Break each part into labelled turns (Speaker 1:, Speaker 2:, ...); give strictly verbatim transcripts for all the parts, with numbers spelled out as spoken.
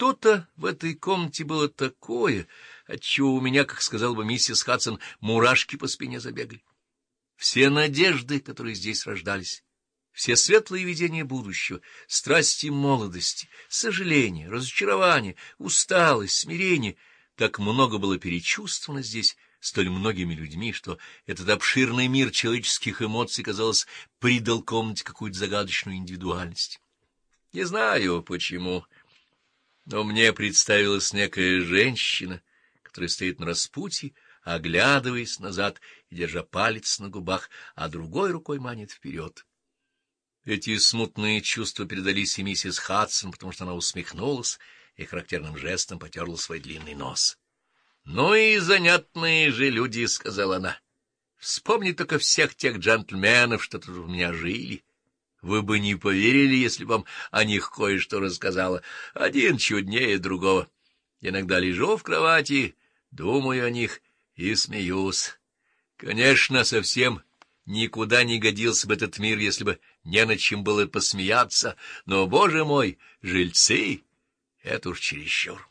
Speaker 1: что-то в этой комнате было такое, отчего у меня, как сказала бы миссис Хадсон, мурашки по спине забегали. Все надежды, которые здесь рождались, все светлые видения будущего, страсти молодости, сожаления, разочарования, усталость, смирение — так много было перечувствовано здесь столь многими людьми, что этот обширный мир человеческих эмоций, казалось, придал комнате какую-то загадочную индивидуальность. Не знаю, почему, но мне представилась некая женщина, которая стоит на распутье, оглядываясь назад и держа палец на губах, а другой рукой манит вперед. Эти смутные чувства передались и миссис Хадсон, потому что она усмехнулась и характерным жестом потерла свой длинный нос. — Ну и занятные же люди, — сказала она. — Вспомни только всех тех джентльменов, что тут у меня жили. Вы бы не поверили, если бы вам о них кое-что рассказала. Один чуднее другого. Иногда лежу в кровати, думаю о них и смеюсь. Конечно, совсем никуда не годился бы этот мир, если бы не над чем было посмеяться, но, боже мой, жильцы — это уж чересчур.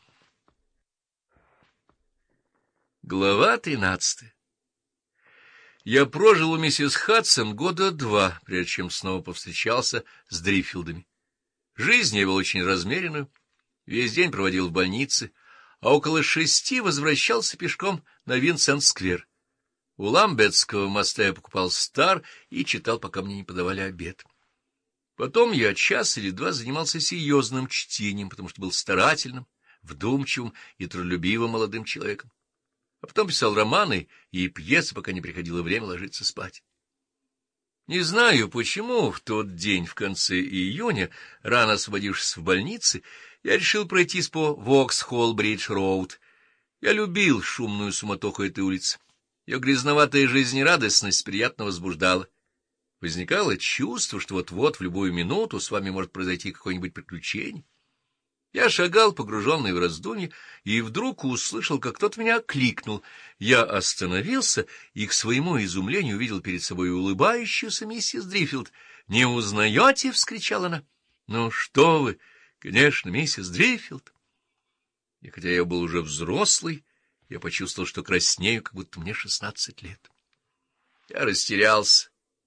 Speaker 1: Глава тринадцатая. Я прожил у миссис Хадсон года два, прежде чем снова повстречался с Дриффилдами. Жизнь я вел очень размеренную, весь день проводил в больнице, а около шести возвращался пешком на Винсент-сквер. У Ламбетского моста я покупал «Стар» и читал, пока мне не подавали обед. Потом я час или два занимался серьезным чтением, потому что был старательным, вдумчивым и трудолюбивым молодым человеком. А потом писал романы и пьесы, пока не приходило время ложиться спать. Не знаю, почему в тот день, в конце июня, рано освободившись в больнице, я решил пройтись по Воксхолл-Бридж-Роуд. Я любил шумную суматоху этой улицы. Ее грязноватая жизнерадостность приятно возбуждала. Возникало чувство, что вот-вот в любую минуту с вами может произойти какое-нибудь приключение. Я шагал, погруженный в раздумье, и вдруг услышал, как кто-то меня окликнул. Я остановился и, к своему изумлению, увидел перед собой улыбающуюся миссис Дриффилд. — Не узнаете? — вскричала она. — Ну что вы, конечно, миссис Дриффилд. И хотя я был уже взрослый, я почувствовал, что краснею, как будто мне шестнадцать лет. Я растерялся.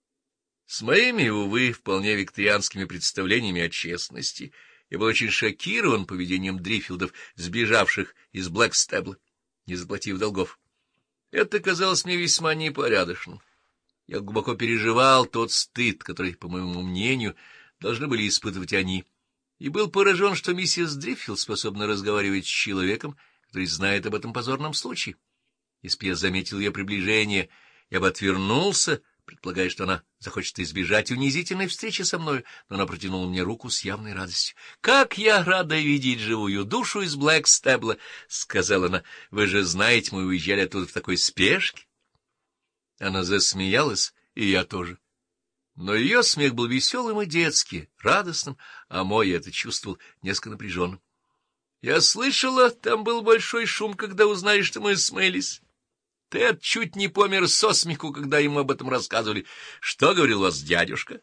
Speaker 1: С моими, увы, вполне викторианскими представлениями о честности я был очень шокирован поведением Дриффилдов, сбежавших из Блэкстебла, не заплатив долгов. Это казалось мне весьма непорядочным. Я глубоко переживал тот стыд, который, по моему мнению, должны были испытывать они, и был поражен, что миссис Дриффилд способна разговаривать с человеком, который знает об этом позорном случае. Если бы я заметил ее приближение, я бы отвернулся, предполагая, что она захочет избежать унизительной встречи со мной, но она протянула мне руку с явной радостью. — Как я рада видеть живую душу из Блэкстебла, — сказала она. — Вы же знаете, мы уезжали оттуда в такой спешке. Она засмеялась, и я тоже. Но ее смех был веселым и детский, радостным, а мой, я это чувствовал, несколько напряженным. — Я слышала, там был большой шум, когда узнали, что мы смылись. Тед чуть не помер со смеху, когда ему об этом рассказывали. Что говорил у вас дядюшка?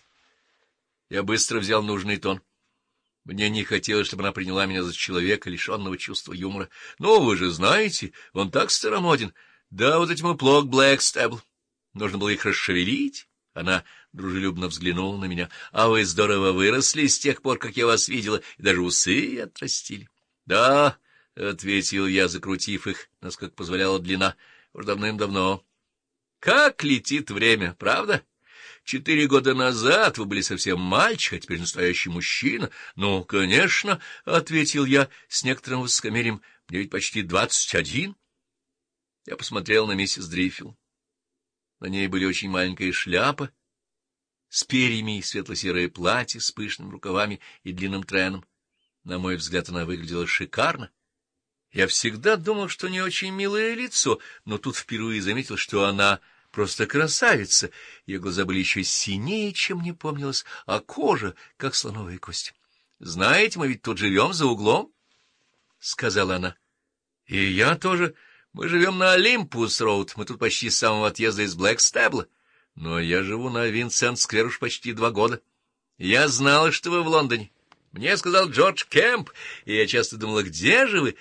Speaker 1: Я быстро взял нужный тон. Мне не хотелось, чтобы она приняла меня за человека, лишенного чувства юмора. Ну, вы же знаете, он так старомоден. Да, вот этим и плох Блэкстебл. Нужно было их расшевелить. Она дружелюбно взглянула на меня. А вы здорово выросли с тех пор, как я вас видела, и даже усы отрастили. Да, — ответил я, закрутив их, насколько позволяла длина, — уж давным-давно. Как летит время, правда? Четыре года назад вы были совсем мальчик, а теперь настоящий мужчина. Ну, конечно, — ответил я с некоторым высокомерием, — мне ведь почти двадцать один. Я посмотрел на миссис Дриффилд. На ней были очень маленькая шляпа с перьями и светло-серое платье с пышными рукавами и длинным треном. На мой взгляд, она выглядела шикарно. Я всегда думал, что у нее очень милое лицо, но тут впервые заметил, что она просто красавица. Ее глаза были еще синее, чем мне помнилось, а кожа, как слоновая кость. — Знаете, мы ведь тут живем за углом, — сказала она. — И я тоже. Мы живем на Олимпус-роуд, мы тут почти с самого отъезда из Блэкстебла. Но я живу на Винсент-сквер уж почти два года. Я знала, что вы в Лондоне. Мне сказал Джордж Кемп, и я часто думала, где же вы?